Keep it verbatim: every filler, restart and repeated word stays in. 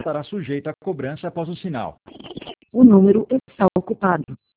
estará sujeita a cobrança após o sinal. O número está ocupado.